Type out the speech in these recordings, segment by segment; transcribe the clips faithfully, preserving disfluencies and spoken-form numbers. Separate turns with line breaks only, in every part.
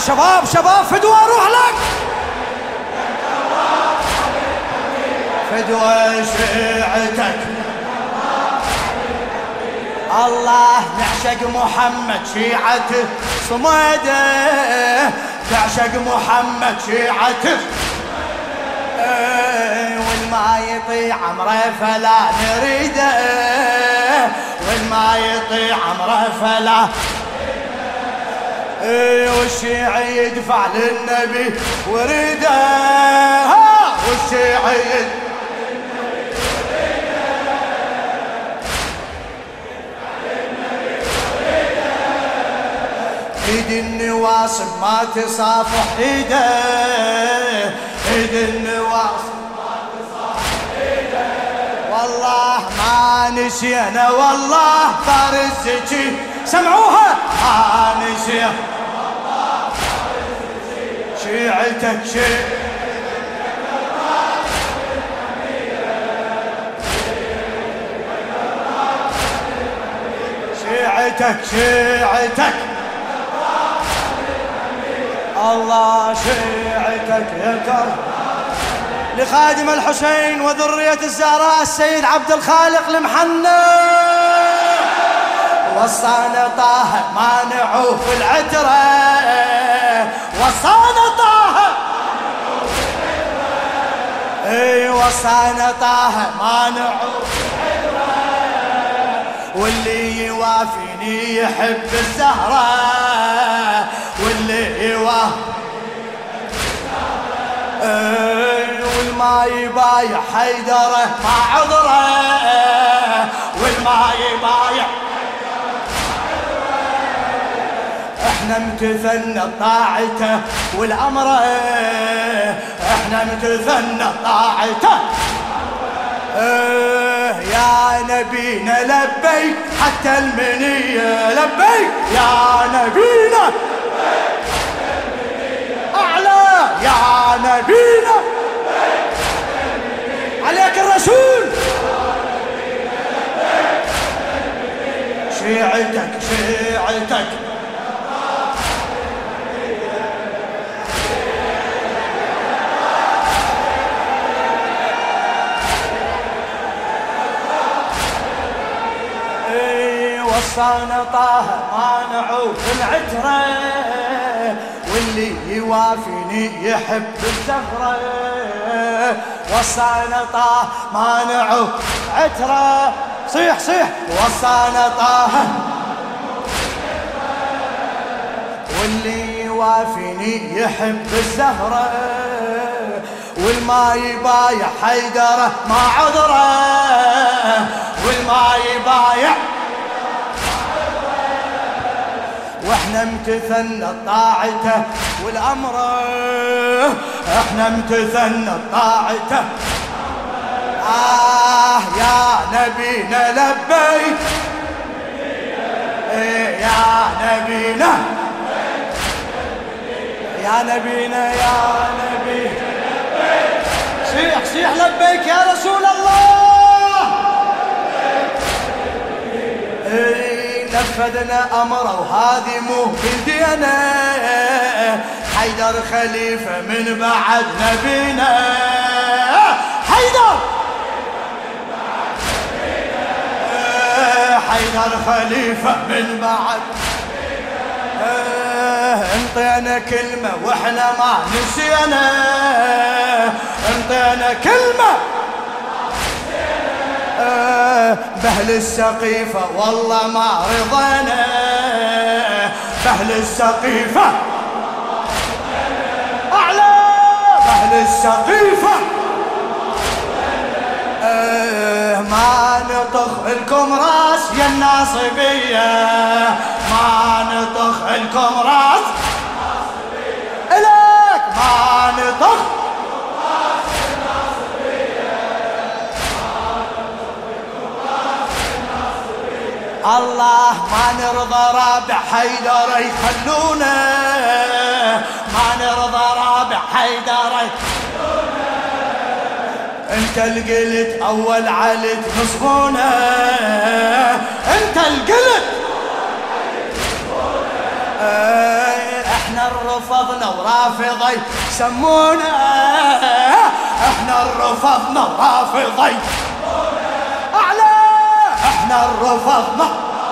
شباب شباب فدوى اروح لك فدوى شيعتك الله نعشق محمد شيعته صمده تعشق محمد شيعته والما يطيع عمره فلا نريده والما يطيع عمره فلا والشيعي يدفع للنبي وريده والشيعي يدفع ايد النواصب ما تصافح ايده ايد النواصب ما تصافح ايده والله ما نسينا والله طار الزكي سمعوها ما نسينا والله طار الزكي شيعتك شيعتك شيعتك شيعتك الله شيعتك يا كرم لخادم الحسين وذرية الزهراء السيد عبد الخالق المحنى وصانا طه ما نعوف العترة وصانا طه اي وصانا طه ما نعوف العترة واللي يوافيني يحب الزهرة واللي يوافيني والما يبايع حيدره ما عذره والما يبايع احنا امتثلنا طاعته والامر احنا امتثلنا طاعته يا نبينا لبيك حتى المنية لبيك يا نبينا أعلى يا نبينا عليك الرسول شيعتك شيعتك وصانا طه ما نعوف العترة واللي يوافيني يحب الزهرة وصانا طه ما نعوف عترة صيح صيح وصانا طه واللي يوافيني يحب الزهرة والما يبايع حيدره ما عذره والما يبايع واحنا امتثلنا طاعته والامر احنا امتثلنا طاعته آه يا نبينا لبيك إيه يا نبينا يا نبينا يا نبي صيح صيح لبيك يا رسول الله إيه نفذنا أمره وهذه مو بدينا حيدر خليفة من بعد نبينا حيدر حيدر خليفة من بعد انطينا كلمة واحنا ما نسينا انطينا كلمة بهل السقيفة والله ما رضينا بهل السقيفة أعلى بهل السقيفة ما نطخ لكم راس يا الناصبية ما نطخ لكم راس إليك ما نطخ الله ما نرضى رابع حيدر يخلونا ما نرضى رابع حيدر يخلونا انت القلت اول علت نصبونا انت القلت احنا احنا الرفضنا ورافضي سمونا، احنا الرفضنا ورافضي اعلى، احنا الرفضنا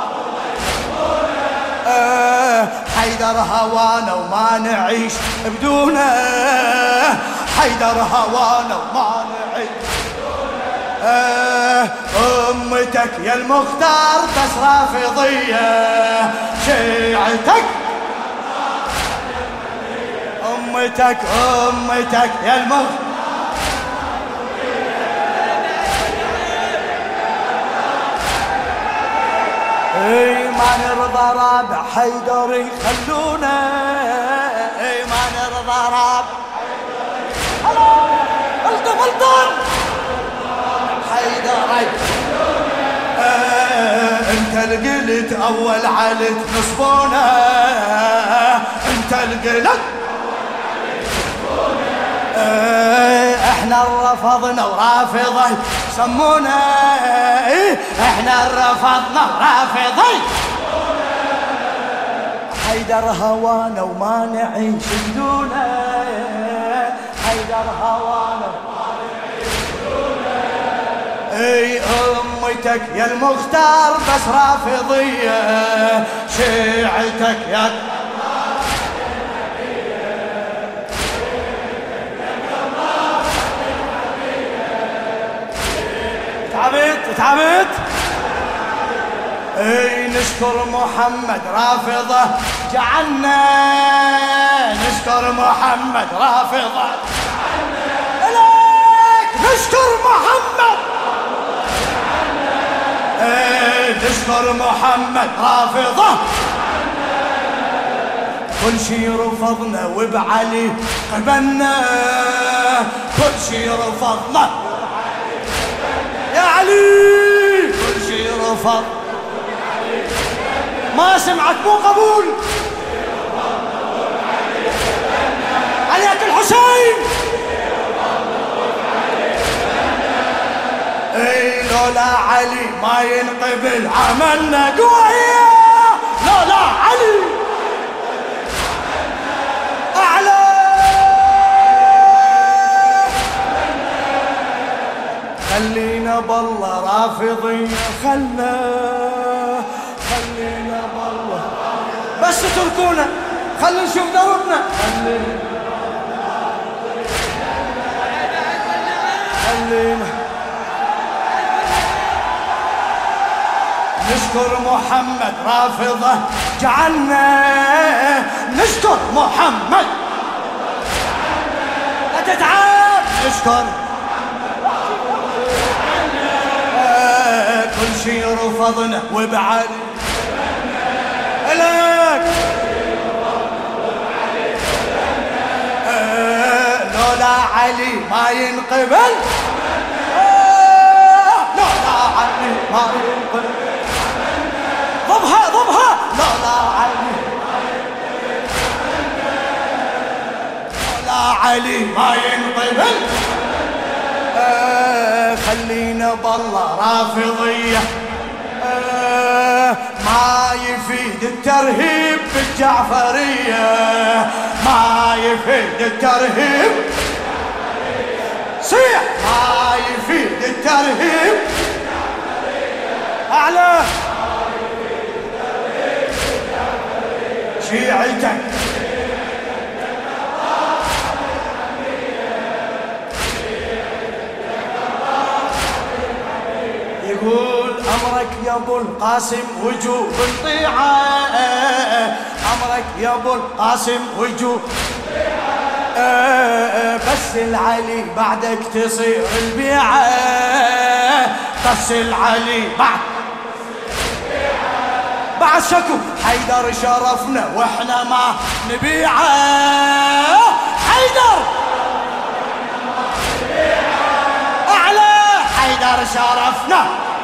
اه حيدر هوانا وما نعيش بدونه، حيدر هوانا وما نعيش اه امتك يا المختار بس رافضيه، شيعتك امتك امتك يا المختار اي ما نرضى رابع حيدر يخلونا، اي ما نرضى رابع الطم الطم حيدر اه انت القلت اول علت نصبونا، انت القلت اه احنا رفضنا ورافضي سمونا، ايه احنا رفضنا ورافضي حيدر هوانا وما نعيش بدونه، حيدر هوانا وما نعيش بدونه اي امتك يا المختار بس رافضيه، شيعتك يا تعبت تعبت اي نشكر محمد رافضه جعلنا، نشكر محمد رافضه لك، نشكر محمد اي نشكر محمد رافضه كل شي رفضنا وبعلي قبلنا، كل شي رفضنا يا علي، كل شي رفض ما سمعك مو قبول عليك الحسين اي لولا علي ما ينقبل عملنا قوية، لولا علي اعلى خلينا بالله رافضين خلنا، خلينا بالله بس تركونا خلينا نشوف دربنا، خلينا نشكر محمد رافضه جعلنا، نشكر محمد لا تتعب نشكر كل شي رفضنا وبعلي لك آه لولا علي ما ينقبل آه لولا علي ما ينقبل ضبها ضبها لولا علي لولا علي ما ينقبل آه خلينا بالله رافضية آه ما يفيد الترهيب بالجعفرية، ما يفيد الترهيب صيح، ما يفيد الترهيب أعلى شيعتك يقول أمرك يا أبو القاسم وجوب الطيعة، أمرك يا أبو القاسم وجوب بس العلي بعدك تصير البيعة، بس العلي بعد بعد شكو حيدر شرفنا واحنا ما نبيعه، حيدر أعلى حيدر شرفنا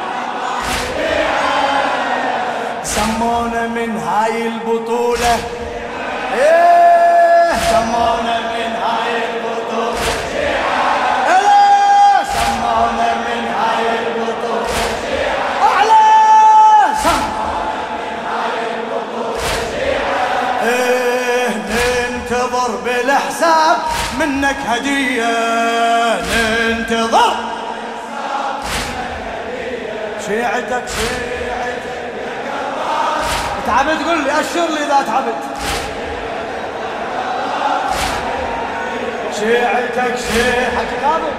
سمونا من هاي البطولة ايه سمونا من هاي البطولة ايه سمونا من هاي البطولة أعلى سمونا من هاي البطولة ايه ننتظر بالحساب منك هدية، ننتظر شيعتك شيعتك تعبت، قل لي أشر لي إذا تعبت. شيعتك شيعتك تعبت.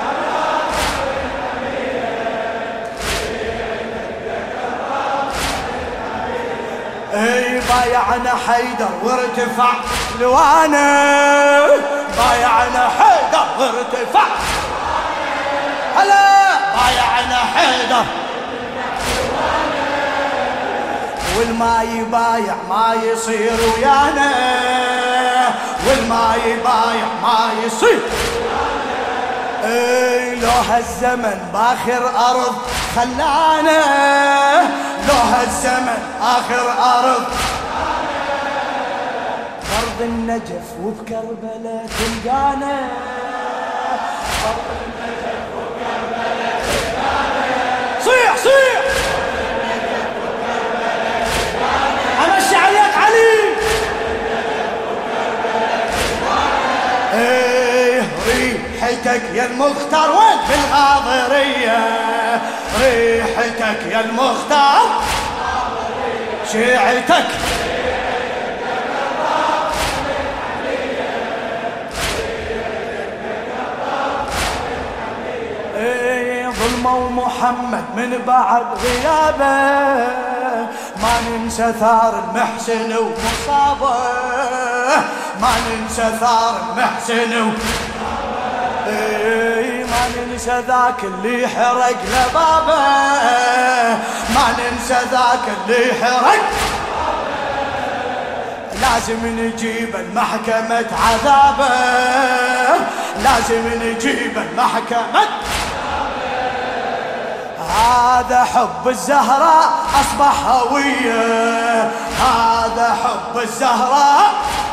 اي بايعنا حيدر وارتفع لوانه، بايعنا حيدر وارتفع، هلا بايعنا حيدر، والما يبايع ما يصير ويانا، والما يبايع ما يصير. اي لو هالزمن باخر ارض خلانا، لو هالزمن اخر ارض، برض النجف وبكربلاء تلقانا، برض النجف وبكربلاء تلقانا. صيح صيح امشي عليك علي. ايه ريحتك يا المختار وين في الغاضرية، ريحتك يا المختار، شيعتك ايه ظلمة ومحمد من بعد غيابه، ما ننسى ثار المحسن ومصابه، ما ننسى ثار المحسن و... ايه ما ننسى ذاك اللي حرق لبابه، ما ننسى ذاك اللي حرق. لازم نجيب المحكمة عذابه، لازم نجيب المحكمة. هذا حب الزهراء أصبح هوية، هذا حب الزهراء